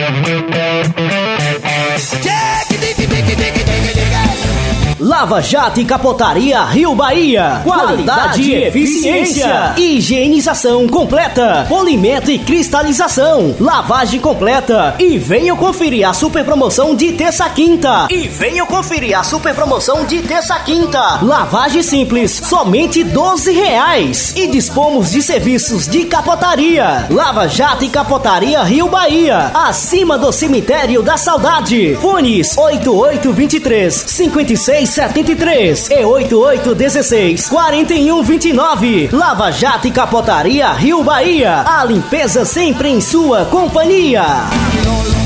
Lava Jato e Capotaria Rio Bahia. Qualidade e eficiência. Higienização completa. Polimento e cristalização. Lavagem completa. E venham conferir a super promoção de terça-quinta. Lavagem simples, somente R$12. E dispomos de serviços de capotaria. Lava Jato e Capotaria Rio Bahia. Acima do Cemitério da Saudade. Fones 8823-5673 e 8816-4129. Lava Jato e Capotaria Rio Bahia. A limpeza sempre em sua companhia.